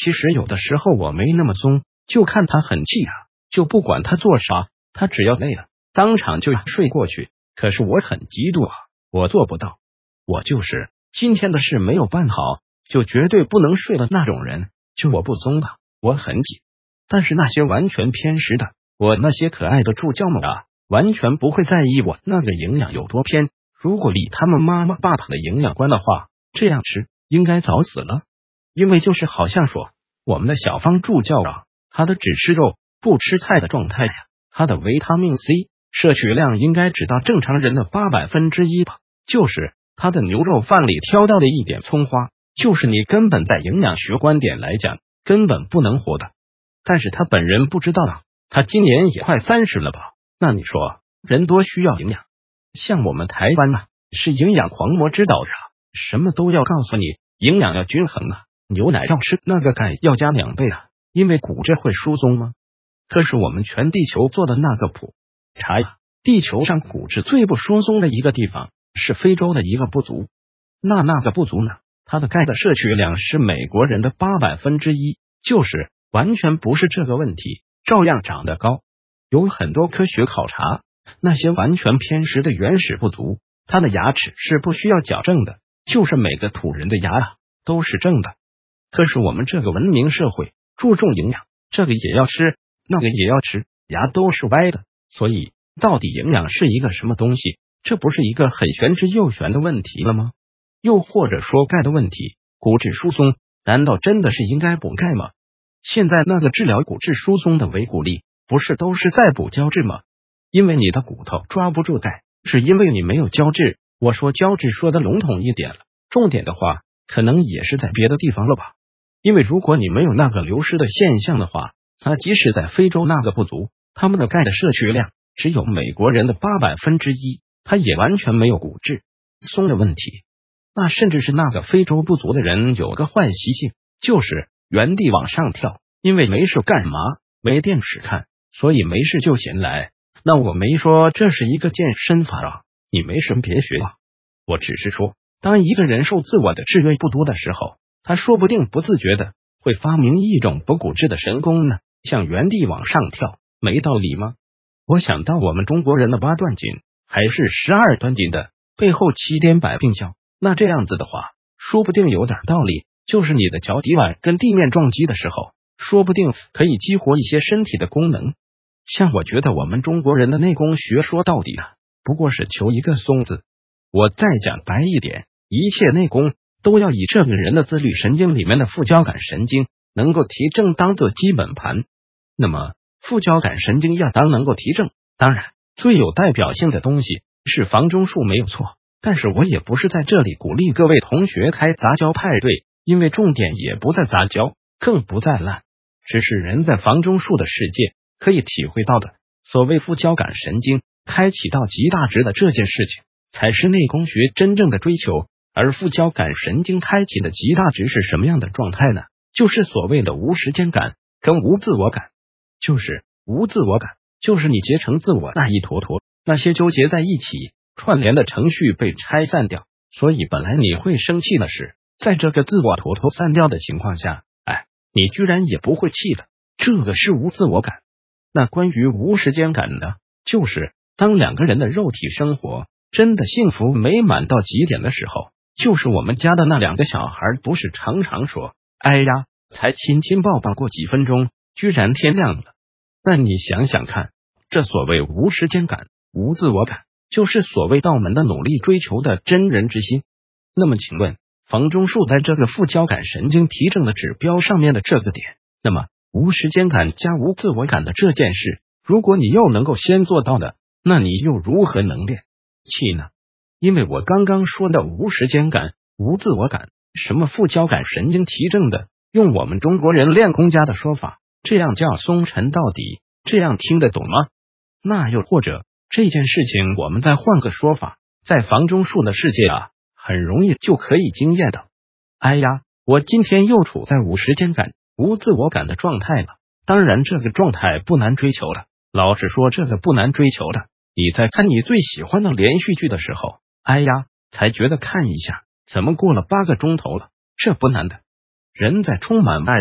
其实有的时候我没那么松，就看他很气啊，就不管他做啥，他只要累了，当场就睡过去。可是我很嫉妒啊，我做不到，我就是今天的事没有办好，就绝对不能睡的那种人。就我不松吧，我很紧。但是那些完全偏食的，我那些可爱的助教们啊，完全不会在意我那个营养有多偏。如果以他们妈妈爸爸的营养观的话，这样吃应该早死了。因为就是好像说我们的小芳助教啊，他的只吃肉不吃菜的状态呀，他的维他命 C 摄取量应该只到正常人的1/8吧。就是他的牛肉饭里挑到的一点葱花，就是你根本在营养学观点来讲根本不能活的。但是他本人不知道啊，他今年也快30了吧？那你说人多需要营养，像我们台湾啊，是营养狂魔指导啊，什么都要告诉你营养要均衡啊，牛奶要吃，那个钙要加2倍啊，因为骨质会疏松吗？可是我们全地球做的那个普查呀，地球上骨质最不疏松的一个地方是非洲的一个部族，那个部族呢，它的钙的摄取量是美国人的1/8，就是完全不是这个问题，照样长得高。有很多科学考察，那些完全偏食的原始部族，他的牙齿是不需要矫正的，就是每个土人的牙啊都是正的。可是我们这个文明社会注重营养，这个也要吃，那个也要吃，牙都是歪的。所以到底营养是一个什么东西？这不是一个很玄之又玄的问题了吗？又或者说钙的问题，骨质疏松难道真的是应该补钙吗？现在那个治疗骨质疏松的维骨力不是都是在补胶质吗？因为你的骨头抓不住钙，是因为你没有胶质。我说胶质说的笼统一点了，重点的话可能也是在别的地方了吧。因为如果你没有那个流失的现象的话，那即使在非洲那个部族，他们的钙的摄取量只有美国人的1/8，他也完全没有骨质松的问题。那甚至是那个非洲部族的人有个坏习性，就是原地往上跳，因为没事干嘛，没电视看，所以没事就闲来。那我没说这是一个健身法啊，你没事别学啊。我只是说，当一个人受自我的制约不多的时候，他说不定不自觉的会发明一种补骨质的神功呢，像原地往上跳，没道理吗？我想到我们中国人的8段锦还是12段锦的背后7点百病叫，那这样子的话，说不定有点道理，就是你的脚底板跟地面撞击的时候，说不定可以激活一些身体的功能。像我觉得我们中国人的内功学说到底啊，不过是求一个松字。我再讲白一点，一切内功都要以这个人的自律神经里面的副交感神经能够提正当做基本盘。那么副交感神经要当能够提正，当然最有代表性的东西是房中术没有错，但是我也不是在这里鼓励各位同学开杂交派对，因为重点也不在杂交，更不在烂，只是人在房中术的世界可以体会到的所谓副交感神经开启到极大值的这件事情，才是内功学真正的追求。而副交感神经开启的极大值是什么样的状态呢？就是所谓的无时间感跟无自我感。就是无自我感，就是你结成自我那一坨坨，那些纠结在一起串联的程序被拆散掉，所以本来你会生气的是，在这个自我坨坨散掉的情况下，你居然也不会气的，这个是无自我感。那关于无时间感呢，就是当两个人的肉体生活真的幸福美满到极点的时候，就是我们家的那2个小孩不是常常说，哎呀，才亲亲抱抱过几分钟，居然天亮了。那你想想看，这所谓无时间感、无自我感，就是所谓道门的努力追求的真人之心。那么请问，房中术在这个副交感神经提正的指标上面的这个点，那么无时间感加无自我感的这件事，如果你又能够先做到的，那你又如何能练气呢？因为我刚刚说的无时间感、无自我感，什么副交感神经提正的，用我们中国人练功家的说法，这样叫松沉到底，这样听得懂吗？那又或者这件事情我们再换个说法，在房中术的世界啊，很容易就可以经验的。哎呀，我今天又处在无时间感、无自我感的状态了。当然这个状态不难追求的，老实说这个不难追求的，你在看你最喜欢的连续剧的时候，哎呀，才觉得看一下，怎么过了8个钟头了，这不难的。人在充满爱的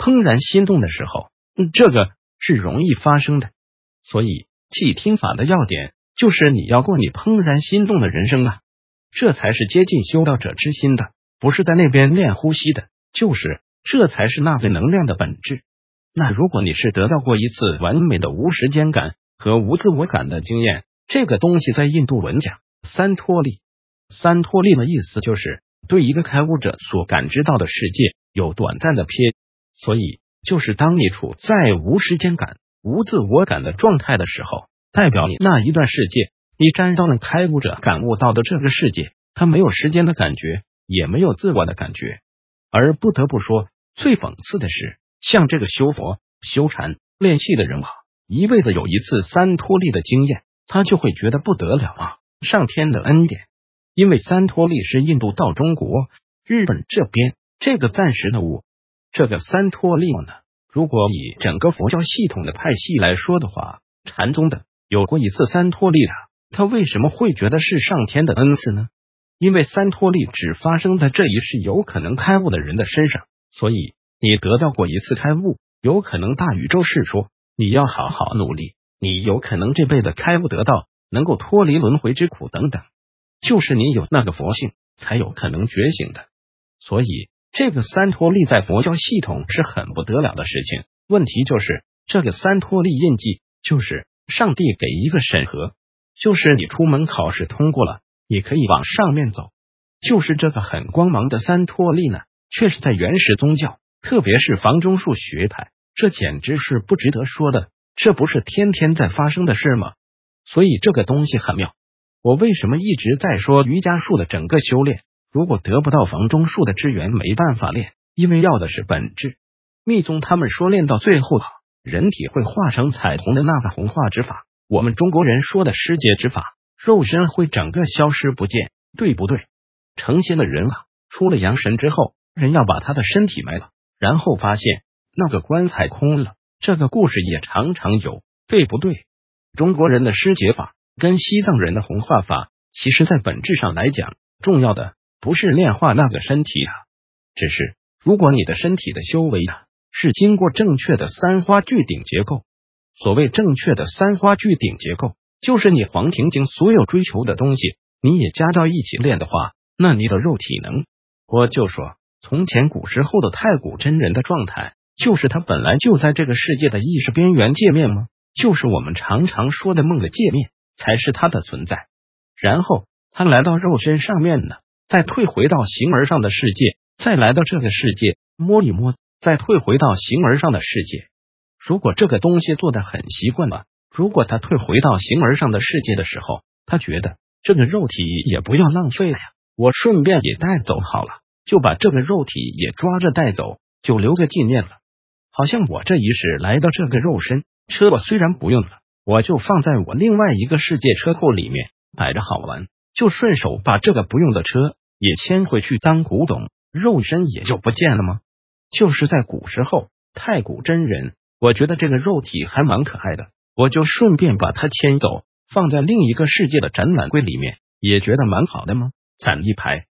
怦然心动的时候，这个是容易发生的。所以气听法的要点就是你要过你怦然心动的人生啊，这才是接近修道者之心的，不是在那边练呼吸的，就是这才是那个能量的本质。那如果你是得到过一次完美的无时间感和无自我感的经验，这个东西在印度文讲三脱力。三脱力的意思就是对一个开悟者所感知到的世界有短暂的瞥，所以就是当你处在无时间感、无自我感的状态的时候，代表你那一段世界，你沾到了开悟者感悟到的这个世界，它没有时间的感觉，也没有自我的感觉。而不得不说，最讽刺的是，像这个修佛、修禅、练气的人啊，一辈子有一次三脱力的经验，他就会觉得不得了啊，上天的恩典。因为三脱力是印度到中国、日本这边这个暂时的物，这个三脱力呢，如果以整个佛教系统的派系来说的话，禅宗的有过一次三脱力的，他为什么会觉得是上天的恩赐呢？因为三脱力只发生在这一世有可能开悟的人的身上，所以你得到过一次开悟，有可能大宇宙是说你要好好努力，你有可能这辈子开悟得到，能够脱离轮回之苦等等，就是你有那个佛性才有可能觉醒的。所以这个三脱力在佛教系统是很不得了的事情。问题就是这个三脱力印记就是上帝给一个审核，就是你出门考试通过了，你可以往上面走。就是这个很光芒的三脱力呢，却是在原始宗教，特别是房中术学派，这简直是不值得说的，这不是天天在发生的事吗？所以这个东西很妙。我为什么一直在说瑜伽术的整个修炼，如果得不到房中术的支援没办法练，因为要的是本质。密宗他们说练到最后人体会化成彩虹的那个红化之法，我们中国人说的失节之法，肉身会整个消失不见，对不对？成仙的人出了阳神之后，人要把他的身体埋了，然后发现那个棺材空了，这个故事也常常有，对不对？中国人的失节法跟西藏人的红化法，其实在本质上来讲，重要的不是炼化那个身体只是如果你的身体的修为是经过正确的三花聚顶结构。所谓正确的三花聚顶结构，就是你黄庭经所有追求的东西，你也加到一起练的话，那你的肉体能，我就说从前古时候的太古真人的状态，就是他本来就在这个世界的意识边缘界面吗？就是我们常常说的梦的界面才是他的存在。然后他来到肉身上面呢，再退回到形而上的世界，再来到这个世界摸一摸，再退回到形而上的世界。如果这个东西做得很习惯了，如果他退回到形而上的世界的时候，他觉得这个肉体也不要浪费了呀，我顺便也带走好了，就把这个肉体也抓着带走，就留个纪念了。好像我这一世来到这个肉身，车我虽然不用了，我就放在我另外一个世界车库里面摆着好玩，就顺手把这个不用的车也牵回去当古董，肉身也就不见了吗？就是在古时候太古真人，我觉得这个肉体还蛮可爱的，我就顺便把它牵走，放在另一个世界的展览柜里面，也觉得蛮好的吗？攒一排